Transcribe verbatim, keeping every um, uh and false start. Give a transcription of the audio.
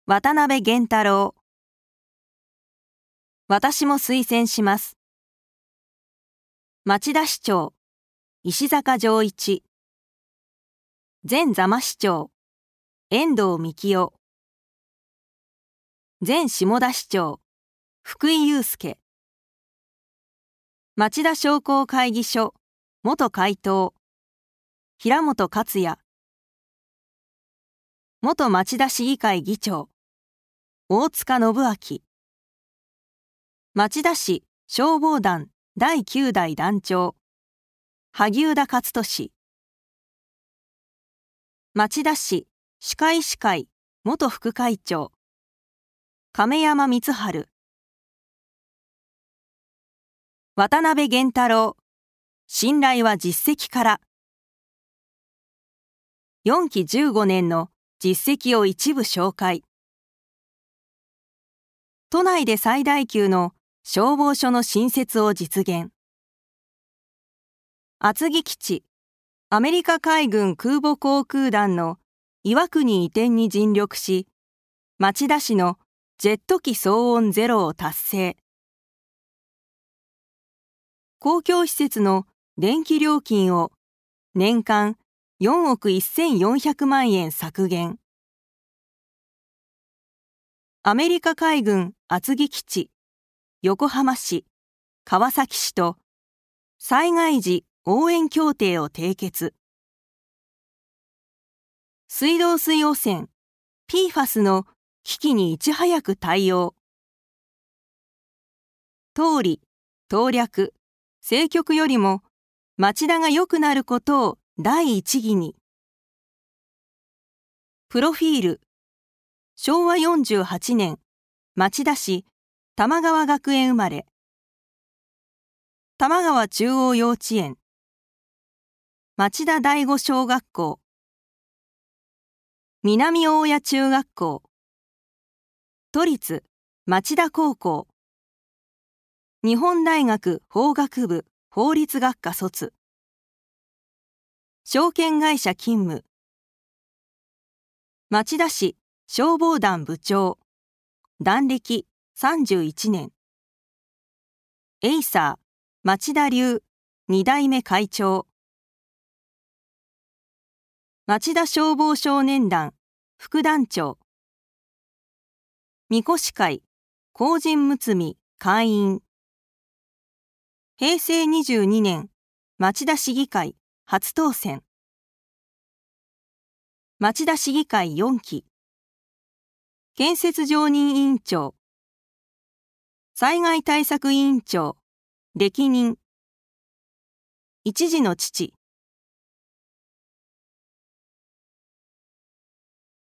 渡辺源太郎。私も推薦します。町田市長、石坂丈一。前座間市長、遠藤幹夫。前下田市長、福井祐介。町田商工会議所、元会頭、平本克也。元町田市議会議長、大塚信明。町田市消防団だいきゅう代団長、萩生田勝利。町田市歯科医師会元副会長、亀山光晴。渡辺源太郎、信頼は実績から。よんきじゅうごねんの実績を一部紹介。都内で最大級の消防署の新設を実現。厚木基地、アメリカ海軍空母航空団の岩国移転に尽力し、町田市のジェット機騒音ゼロを達成。公共施設の電気料金を年間よんおくせんよんひゃくまんえん削減。アメリカ海軍厚木基地、横浜市、川崎市と災害時応援協定を締結。水道水汚染、ピーファス の危機にいち早く対応。党利、党略、政局よりも町田が良くなることを第一義に。プロフィール。しょうわよんじゅうはちねん、町田市玉川学園生まれ。玉川中央幼稚園、町田第五小学校、南大谷中学校、都立町田高校、日本大学法学部法律学科卒、証券会社勤務、町田市消防団部長、団歴さんじゅういちねん、エイサー町田流に代目会長、町田消防少年団副団長、みこし会公人むつみ会員、へいせいにじゅうにねん町田市議会初当選、町田市議会よんき、建設常任委員長、災害対策委員長、歴任、一児の父、